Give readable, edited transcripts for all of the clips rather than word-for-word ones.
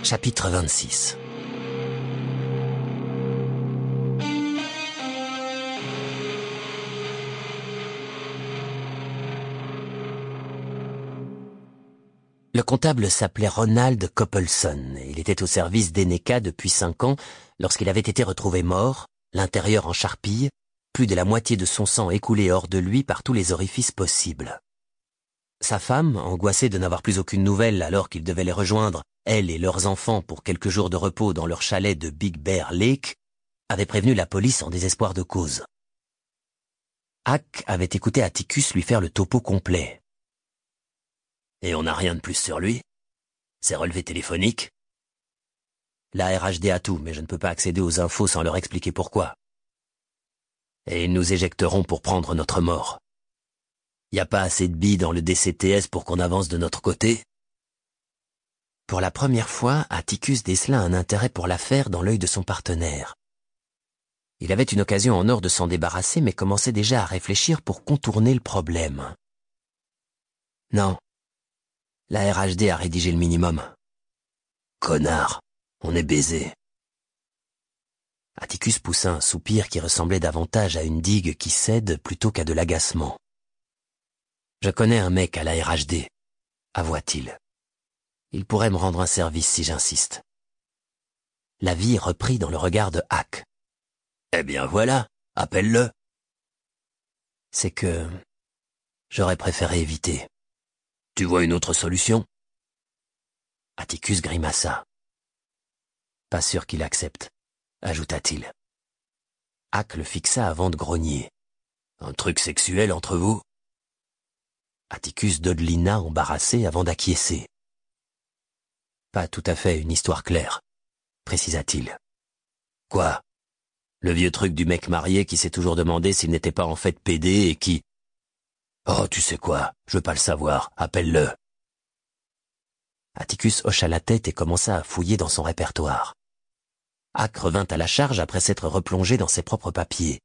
Chapitre 26. Le comptable s'appelait Ronald Coppelson et il était au service d'Eneka depuis 5 ans lorsqu'il avait été retrouvé mort, l'intérieur en charpie, plus de la moitié de son sang écoulé hors de lui par tous les orifices possibles. Sa femme, angoissée de n'avoir plus aucune nouvelle alors qu'il devait les rejoindre, elle et leurs enfants, pour quelques jours de repos dans leur chalet de Big Bear Lake, avait prévenu la police en désespoir de cause. Hack avait écouté Atticus lui faire le topo complet. « Et on n'a rien de plus sur lui? Ses relevés téléphoniques ?» La RHD a tout, mais je ne peux pas accéder aux infos sans leur expliquer pourquoi. Et ils nous éjecteront pour prendre notre mort. Y a pas assez de billes dans le DCTS pour qu'on avance de notre côté? Pour la première fois, Atticus décela un intérêt pour l'affaire dans l'œil de son partenaire. Il avait une occasion en or de s'en débarrasser, mais commençait déjà à réfléchir pour contourner le problème. Non. La RHD a rédigé le minimum. Connard, on est baisé. Atticus poussa un soupir qui ressemblait davantage à une digue qui cède plutôt qu'à de l'agacement. Je connais un mec à la RHD, avoua-t-il. Il pourrait me rendre un service si j'insiste. La vie reprit dans le regard de Hack. Eh bien voilà, appelle-le. C'est que j'aurais préféré éviter. Tu vois une autre solution? Atticus grimaça. Pas sûr qu'il accepte, ajouta-t-il. Hack le fixa avant de grogner. Un truc sexuel entre vous? Atticus dodelina embarrassé avant d'acquiescer. Pas tout à fait une histoire claire, précisa-t-il. Quoi? Le vieux truc du mec marié qui s'est toujours demandé s'il n'était pas en fait pédé et qui... Oh, tu sais quoi, je veux pas le savoir, appelle-le. Atticus hocha la tête et commença à fouiller dans son répertoire. Hack revint à la charge après s'être replongé dans ses propres papiers.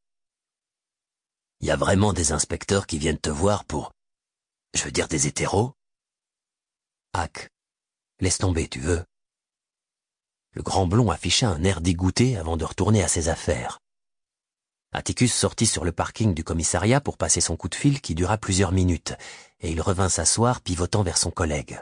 Y a vraiment des inspecteurs qui viennent te voir pour... Je veux dire des hétéros? Hack, laisse tomber, tu veux. Le grand blond afficha un air dégoûté avant de retourner à ses affaires. Atticus sortit sur le parking du commissariat pour passer son coup de fil qui dura plusieurs minutes, et il revint s'asseoir pivotant vers son collègue.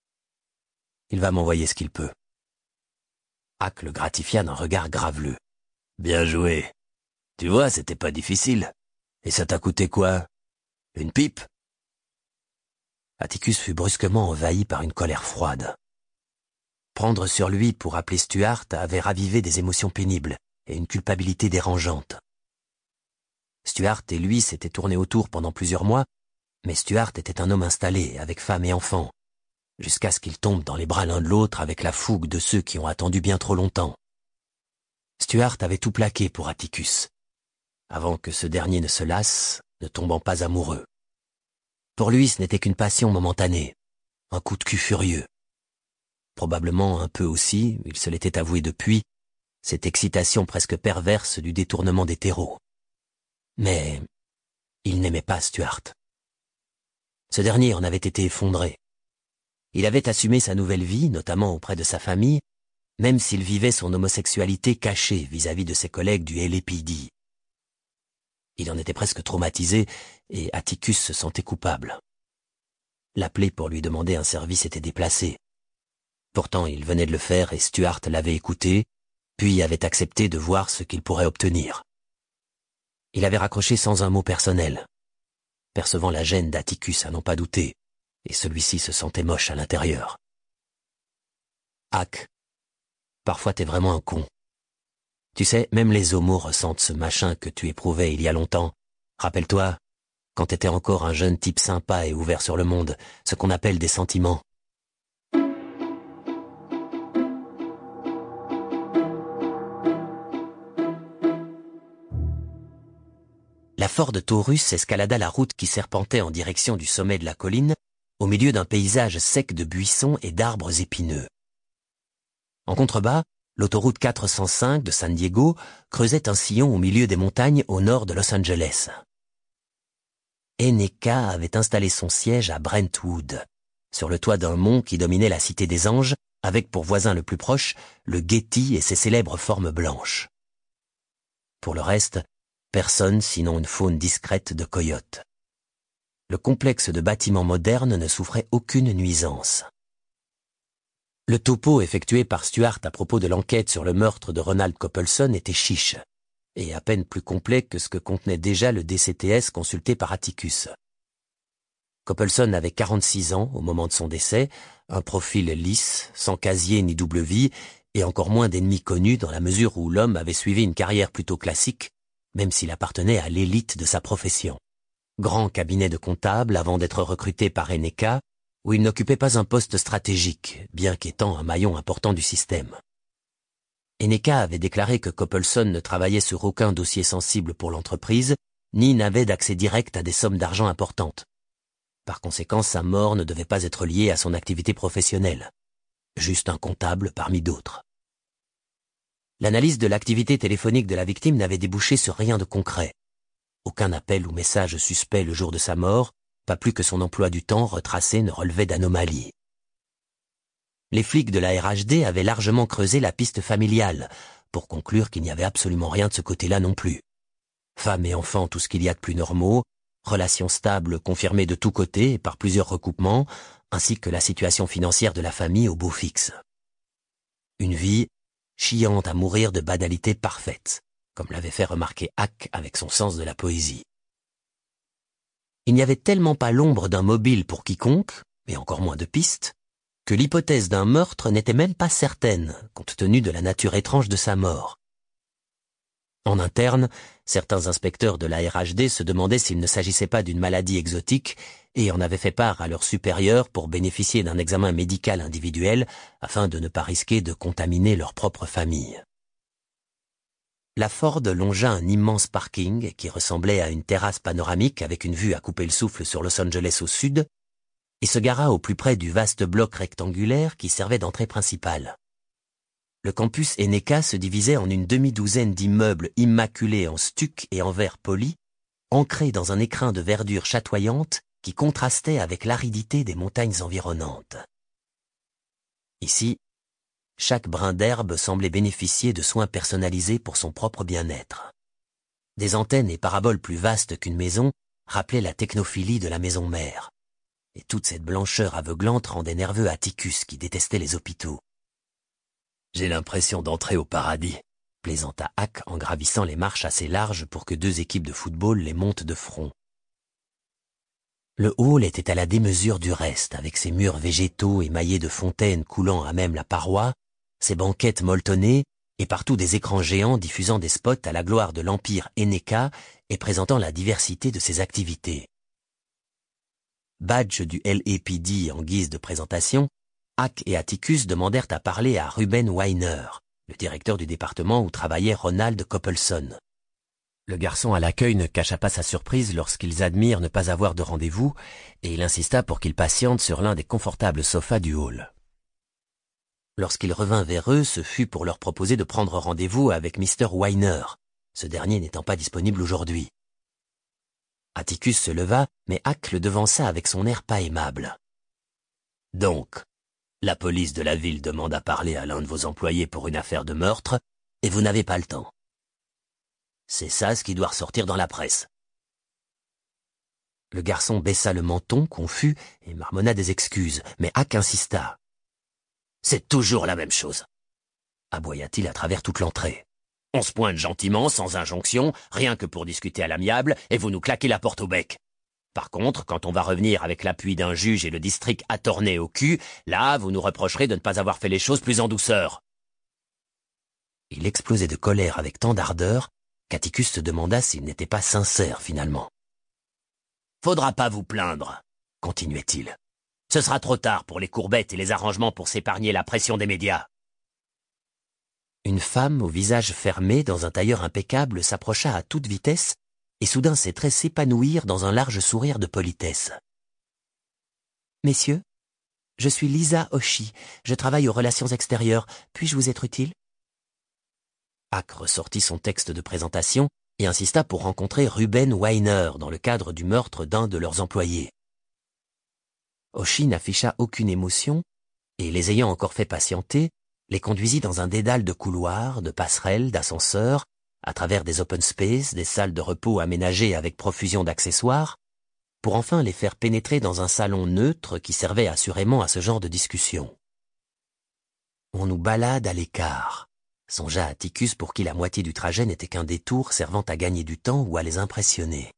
Il va m'envoyer ce qu'il peut. Hack le gratifia d'un regard graveleux. Bien joué. Tu vois, c'était pas difficile. Et ça t'a coûté quoi? Une pipe? Atticus fut brusquement envahi par une colère froide. Prendre sur lui pour appeler Stuart avait ravivé des émotions pénibles et une culpabilité dérangeante. Stuart et lui s'étaient tournés autour pendant plusieurs mois, mais Stuart était un homme installé, avec femme et enfants, jusqu'à ce qu'il tombe dans les bras l'un de l'autre avec la fougue de ceux qui ont attendu bien trop longtemps. Stuart avait tout plaqué pour Atticus, avant que ce dernier ne se lasse, ne tombant pas amoureux. Pour lui, ce n'était qu'une passion momentanée, un coup de cul furieux. Probablement un peu aussi, il se l'était avoué depuis, cette excitation presque perverse du détournement des terreaux. Mais il n'aimait pas Stuart. Ce dernier en avait été effondré. Il avait assumé sa nouvelle vie, notamment auprès de sa famille, même s'il vivait son homosexualité cachée vis-à-vis de ses collègues du LAPD. Il en était presque traumatisé et Atticus se sentait coupable. L'appeler pour lui demander un service était déplacé. Pourtant, il venait de le faire et Stuart l'avait écouté, puis avait accepté de voir ce qu'il pourrait obtenir. Il avait raccroché sans un mot personnel, percevant la gêne d'Atticus à n'en pas douter, et celui-ci se sentait moche à l'intérieur. Hack, parfois t'es vraiment un con. Tu sais, même les homos ressentent ce machin que tu éprouvais il y a longtemps. Rappelle-toi, quand t'étais encore un jeune type sympa et ouvert sur le monde, ce qu'on appelle des sentiments. La Ford Taurus escalada la route qui serpentait en direction du sommet de la colline, au milieu d'un paysage sec de buissons et d'arbres épineux. En contrebas, l'autoroute 405 de San Diego creusait un sillon au milieu des montagnes au nord de Los Angeles. Eneka avait installé son siège à Brentwood, sur le toit d'un mont qui dominait la Cité des Anges, avec pour voisin le plus proche le Getty et ses célèbres formes blanches. Pour le reste, personne sinon une faune discrète de coyotes. Le complexe de bâtiments modernes ne souffrait aucune nuisance. Le topo effectué par Stuart à propos de l'enquête sur le meurtre de Ronald Coppelson était chiche, et à peine plus complet que ce que contenait déjà le DCTS consulté par Atticus. Coppelson avait 46 ans au moment de son décès, un profil lisse, sans casier ni double vie, et encore moins d'ennemis connus dans la mesure où l'homme avait suivi une carrière plutôt classique, même s'il appartenait à l'élite de sa profession. Grand cabinet de comptable avant d'être recruté par Eneka, où il n'occupait pas un poste stratégique, bien qu'étant un maillon important du système. Eneka avait déclaré que Coppelson ne travaillait sur aucun dossier sensible pour l'entreprise, ni n'avait d'accès direct à des sommes d'argent importantes. Par conséquent, sa mort ne devait pas être liée à son activité professionnelle. Juste un comptable parmi d'autres. L'analyse de l'activité téléphonique de la victime n'avait débouché sur rien de concret. Aucun appel ou message suspect le jour de sa mort, pas plus que son emploi du temps retracé ne relevait d'anomalies. Les flics de la RHD avaient largement creusé la piste familiale, pour conclure qu'il n'y avait absolument rien de ce côté-là non plus. Femmes et enfants, tout ce qu'il y a de plus normaux, relations stables confirmées de tous côtés et par plusieurs recoupements, ainsi que la situation financière de la famille au beau fixe. Une vie chiante à mourir de banalité parfaite, comme l'avait fait remarquer Hack avec son sens de la poésie. Il n'y avait tellement pas l'ombre d'un mobile pour quiconque, et encore moins de piste, que l'hypothèse d'un meurtre n'était même pas certaine, compte tenu de la nature étrange de sa mort. En interne, certains inspecteurs de la RHD se demandaient s'il ne s'agissait pas d'une maladie exotique et en avaient fait part à leurs supérieurs pour bénéficier d'un examen médical individuel afin de ne pas risquer de contaminer leur propre famille. La Ford longea un immense parking qui ressemblait à une terrasse panoramique avec une vue à couper le souffle sur Los Angeles au sud et se gara au plus près du vaste bloc rectangulaire qui servait d'entrée principale. Le campus Eneka se divisait en une demi-douzaine d'immeubles immaculés en stuc et en verre poli, ancrés dans un écrin de verdure chatoyante qui contrastait avec l'aridité des montagnes environnantes. Ici, chaque brin d'herbe semblait bénéficier de soins personnalisés pour son propre bien-être. Des antennes et paraboles plus vastes qu'une maison rappelaient la technophilie de la maison mère. Et toute cette blancheur aveuglante rendait nerveux Atticus qui détestait les hôpitaux. « J'ai l'impression d'entrer au paradis », plaisanta Hack en gravissant les marches assez larges pour que 2 équipes de football les montent de front. Le hall était à la démesure du reste, avec ses murs végétaux émaillés de fontaines coulant à même la paroi, ses banquettes molletonnées et partout des écrans géants diffusant des spots à la gloire de l'empire Eneka et présentant la diversité de ses activités. Badge du LAPD en guise de présentation, Hack et Atticus demandèrent à parler à Ruben Weiner, le directeur du département où travaillait Ronald Coppelson. Le garçon à l'accueil ne cacha pas sa surprise lorsqu'ils admirent ne pas avoir de rendez-vous et il insista pour qu'ils patientent sur l'un des confortables sofas du hall. Lorsqu'il revint vers eux, ce fut pour leur proposer de prendre rendez-vous avec Mr. Weiner, ce dernier n'étant pas disponible aujourd'hui. Atticus se leva, mais Hack le devança avec son air pas aimable. « Donc, la police de la ville demande à parler à l'un de vos employés pour une affaire de meurtre, et vous n'avez pas le temps. C'est ça ce qui doit ressortir dans la presse. » Le garçon baissa le menton, confus, et marmonna des excuses, mais Hack insista. « C'est toujours la même chose, » aboya-t-il à travers toute l'entrée. « On se pointe gentiment, sans injonction, rien que pour discuter à l'amiable, et vous nous claquez la porte au bec. Par contre, quand on va revenir avec l'appui d'un juge et le district attorné au cul, là, vous nous reprocherez de ne pas avoir fait les choses plus en douceur. » Il explosait de colère avec tant d'ardeur qu'Atticus se demanda s'il n'était pas sincère finalement. « Faudra pas vous plaindre, » continuait-il. « Ce sera trop tard pour les courbettes et les arrangements pour s'épargner la pression des médias. » Une femme au visage fermé dans un tailleur impeccable s'approcha à toute vitesse et soudain ses traits s'épanouirent dans un large sourire de politesse. « Messieurs, je suis Lisa Oshie, je travaille aux relations extérieures, puis-je vous être utile ?» Hack ressortit son texte de présentation et insista pour rencontrer Ruben Weiner dans le cadre du meurtre d'un de leurs employés. Oshie n'afficha aucune émotion et les ayant encore fait patienter, les conduisit dans un dédale de couloirs, de passerelles, d'ascenseurs, à travers des open space, des salles de repos aménagées avec profusion d'accessoires, pour enfin les faire pénétrer dans un salon neutre qui servait assurément à ce genre de discussion. On nous balade à l'écart, songea Atticus pour qui la moitié du trajet n'était qu'un détour servant à gagner du temps ou à les impressionner.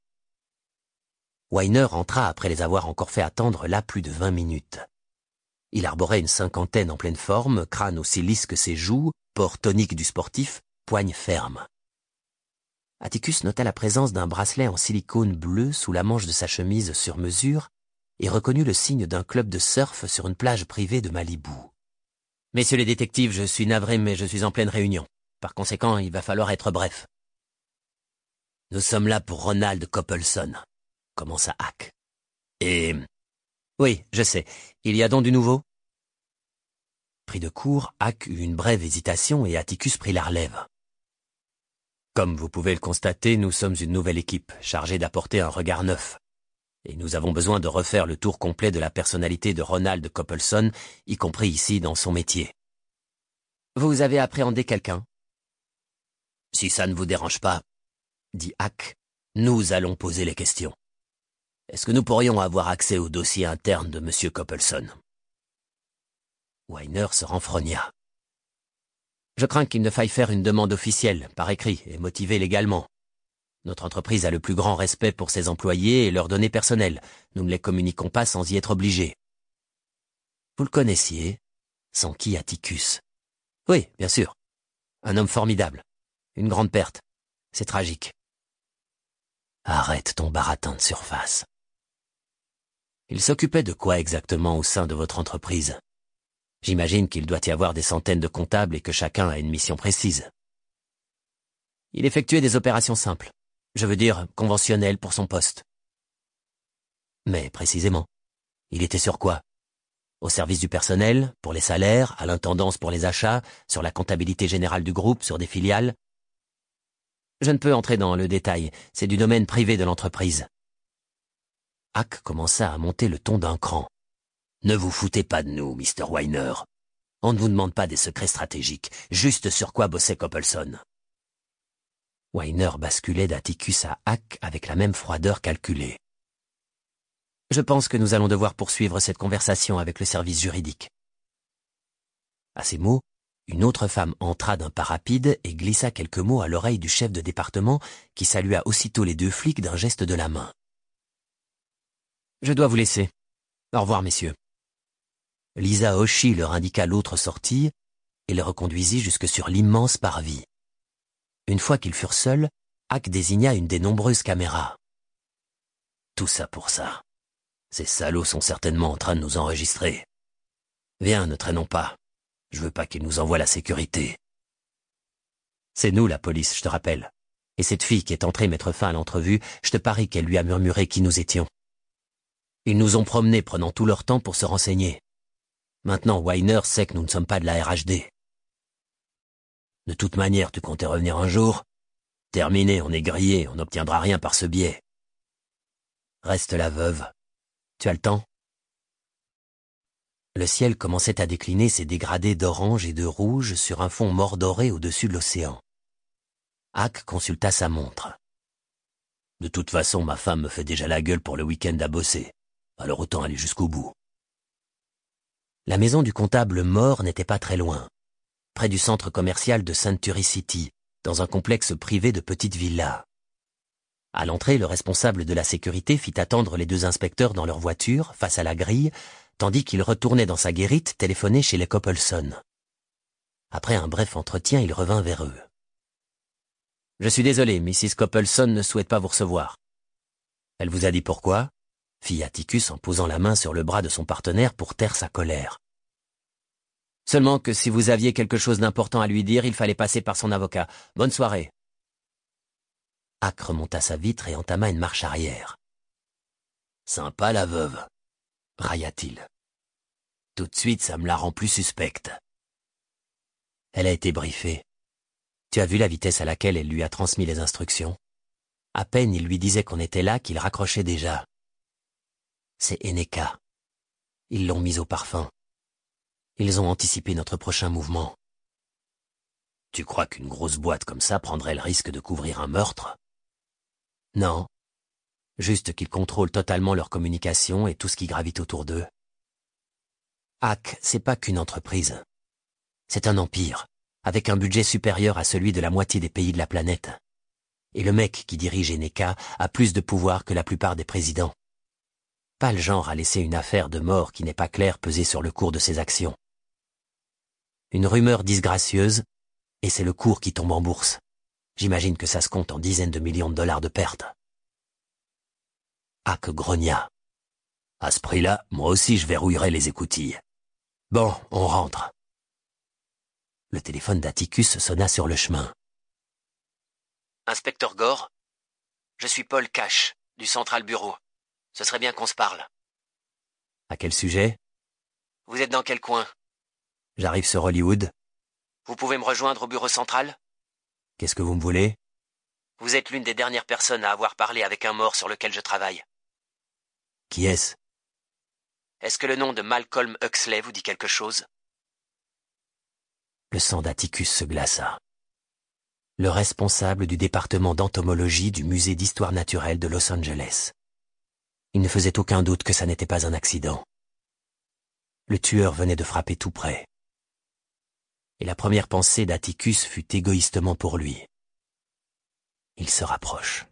Weiner entra après les avoir encore fait attendre là plus de 20 minutes. Il arborait une cinquantaine en pleine forme, crâne aussi lisse que ses joues, port tonique du sportif, poigne ferme. Atticus nota la présence d'un bracelet en silicone bleu sous la manche de sa chemise sur mesure et reconnut le signe d'un club de surf sur une plage privée de Malibu. « Messieurs les détectives, je suis navré, mais je suis en pleine réunion. Par conséquent, il va falloir être bref. »« Nous sommes là pour Ronald Coppelson, » commença Hack. « Et... oui, je sais. Il y a donc du nouveau ?» Pris de court, Hack eut une brève hésitation et Atticus prit la relève. « Comme vous pouvez le constater, nous sommes une nouvelle équipe, chargée d'apporter un regard neuf. Et nous avons besoin de refaire le tour complet de la personnalité de Ronald Coppelson, y compris ici dans son métier. »« Vous avez appréhendé quelqu'un ?»« Si ça ne vous dérange pas, » dit Hack, « nous allons poser les questions. Est-ce que nous pourrions avoir accès au dossier interne de M. Coppelson ?» Weiner se renfrogna. « Je crains qu'il ne faille faire une demande officielle, par écrit, et motivée légalement. Notre entreprise a le plus grand respect pour ses employés et leurs données personnelles. Nous ne les communiquons pas sans y être obligés. » « Vous le connaissiez ?» s'enquit Atticus. « Oui, bien sûr. Un homme formidable. Une grande perte. C'est tragique. » « Arrête ton baratin de surface. Il s'occupait de quoi exactement au sein de votre entreprise ? J'imagine qu'il doit y avoir des centaines de comptables et que chacun a une mission précise. » « Il effectuait des opérations simples. Je veux dire, conventionnelles pour son poste. » « Mais précisément, il était sur quoi ? Au service du personnel, pour les salaires, à l'intendance pour les achats, sur la comptabilité générale du groupe, sur des filiales ? Je ne peux entrer dans le détail, c'est du domaine privé de l'entreprise. Hack commença à monter le ton d'un cran. « Ne vous foutez pas de nous, Mr. Weiner. On ne vous demande pas des secrets stratégiques, juste sur quoi bossait Coppelson. » Weiner basculait d'Atticus à Hack avec la même froideur calculée. « Je pense que nous allons devoir poursuivre cette conversation avec le service juridique. » À ces mots, une autre femme entra d'un pas rapide et glissa quelques mots à l'oreille du chef de département qui salua aussitôt les deux flics d'un geste de la main. « Je dois vous laisser. Au revoir, messieurs. » Lisa Hoshi leur indiqua l'autre sortie et les reconduisit jusque sur l'immense parvis. Une fois qu'ils furent seuls, Hack désigna une des nombreuses caméras. « Tout ça pour ça. Ces salauds sont certainement en train de nous enregistrer. Viens, ne traînons pas. Je veux pas qu'ils nous envoient la sécurité. » « C'est nous la police, je te rappelle. Et cette fille qui est entrée mettre fin à l'entrevue, je te parie qu'elle lui a murmuré qui nous étions. Ils nous ont promenés prenant tout leur temps pour se renseigner. Maintenant, Weiner sait que nous ne sommes pas de la RHD. De toute manière, tu comptais revenir un jour. Terminé, on est grillé, on n'obtiendra rien par ce biais. Reste la veuve. Tu as le temps ? Le ciel commençait à décliner ses dégradés d'orange et de rouge sur un fond mordoré au-dessus de l'océan. Hack consulta sa montre. « De toute façon, ma femme me fait déjà la gueule pour le week-end à bosser. Alors autant aller jusqu'au bout. » La maison du comptable mort n'était pas très loin, près du centre commercial de Century City, dans un complexe privé de petites villas. À l'entrée, le responsable de la sécurité fit attendre les deux inspecteurs dans leur voiture, face à la grille, tandis qu'il retournait dans sa guérite téléphoner chez les Coppelson. Après un bref entretien, il revint vers eux. « Je suis désolé, Mrs. Coppelson ne souhaite pas vous recevoir. »« Elle vous a dit pourquoi ?» fit Atticus en posant la main sur le bras de son partenaire pour taire sa colère. « Seulement que si vous aviez quelque chose d'important à lui dire, il fallait passer par son avocat. Bonne soirée. » Hack remonta sa vitre et entama une marche arrière. « Sympa la veuve, » railla-t-il. « Tout de suite, ça me la rend plus suspecte. » Elle a été briefée. Tu as vu la vitesse à laquelle elle lui a transmis les instructions ? À peine il lui disait qu'on était là qu'il raccrochait déjà. C'est Eneka. Ils l'ont mise au parfum. Ils ont anticipé notre prochain mouvement. Tu crois qu'une grosse boîte comme ça prendrait le risque de couvrir un meurtre? Non. Juste qu'ils contrôlent totalement leur communication et tout ce qui gravite autour d'eux. Hack, c'est pas qu'une entreprise. C'est un empire, avec un budget supérieur à celui de la moitié des pays de la planète. Et le mec qui dirige Eneka a plus de pouvoir que la plupart des présidents. Pas le genre à laisser une affaire de mort qui n'est pas claire peser sur le cours de ses actions. Une rumeur disgracieuse, et c'est le cours qui tombe en bourse. J'imagine que ça se compte en dizaines de millions de dollars de pertes. Hack grogna. À ce prix-là, moi aussi je verrouillerai les écoutilles. Bon, on rentre. Le téléphone d'Atticus sonna sur le chemin. Inspecteur Gore, je suis Paul Cash, du Central Bureau. Ce serait bien qu'on se parle. À quel sujet? Vous êtes dans quel coin? J'arrive sur Hollywood. Vous pouvez me rejoindre au bureau central? Qu'est-ce que vous me voulez? Vous êtes l'une des dernières personnes à avoir parlé avec un mort sur lequel je travaille. Qui est-ce? Est-ce que le nom de Malcolm Huxley vous dit quelque chose? Le sang d'Atticus se glaça. Le responsable du département d'entomologie du musée d'histoire naturelle de Los Angeles. Il ne faisait aucun doute que ça n'était pas un accident. Le tueur venait de frapper tout près. Et la première pensée d'Atticus fut égoïstement pour lui. Il se rapproche.